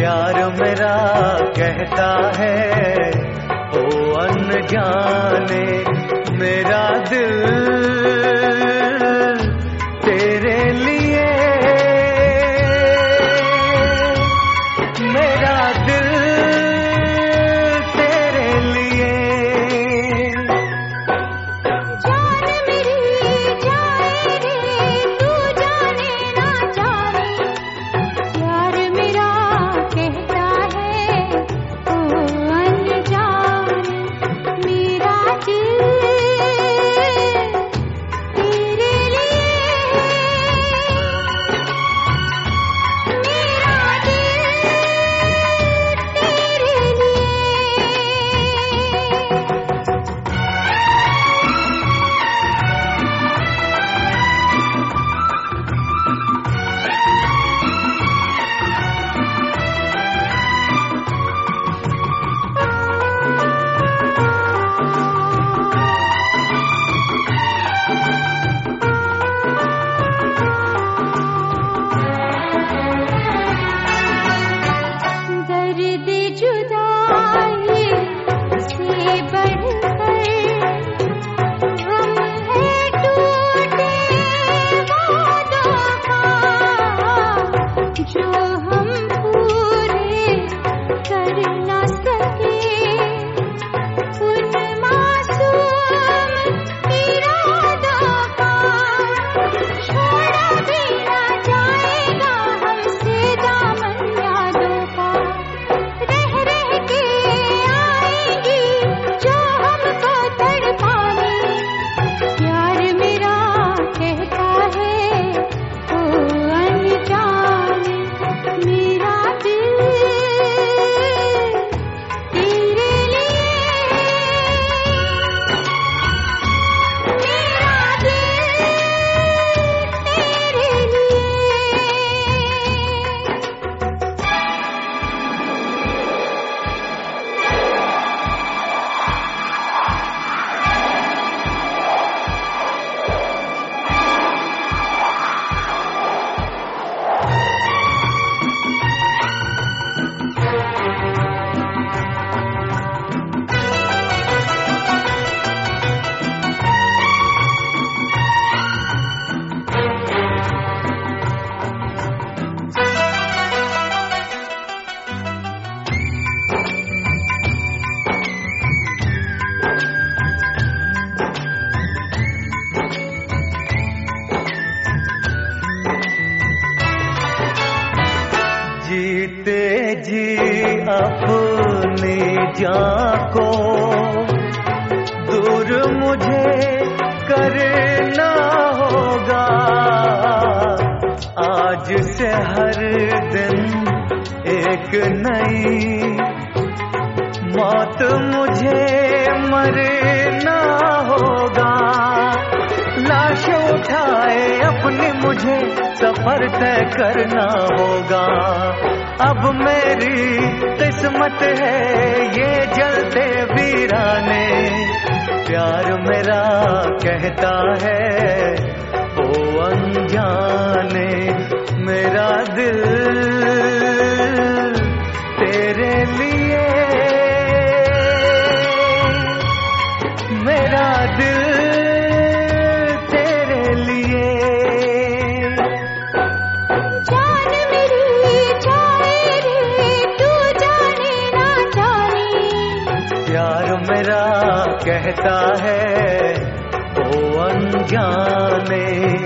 प्यार मेरा कहता है ओ अनजाने मेरा दिल तेरे लिए, मेरा दिल तेरे लिए। जान मेरी जाए रे तू जाने ना जाने, प्यार मेरा कहता है ओ अनजाने मेरा दिल तेरे लिए, मेरा दिल तेरे लिए। दर्द जुदाई से बढ़कर गम है टूटे वादों का, जो हम पूरे कर न सके उन मासूम इरादों का। छोड़ा भी न जाएगा हमसे दामन यादों का, रह रह के आएंगी जो हमको तड़पाने। प्यार मेरा कहता है ओ अनजाने मेरा दिल तेरे लिए, मेरा दिल तेरे लिए। जीते जी अपनी जान को दूर मुझे करना होगा। आज से हर दिन एक नई मौत मुझे मरना होगा। लाश उठाए अपनी मुझे सफर तय करना होगा। अब मेरी किस्मत है ये जलते वीराने, प्यार मेरा कहता है ओ अनजाने मेरा दिल तेरे लिए, मेरा दिल तेरे लिए। जान मेरी जाए रे तू जाने ना जाने, प्यार मेरा कहता है ओ अनजाने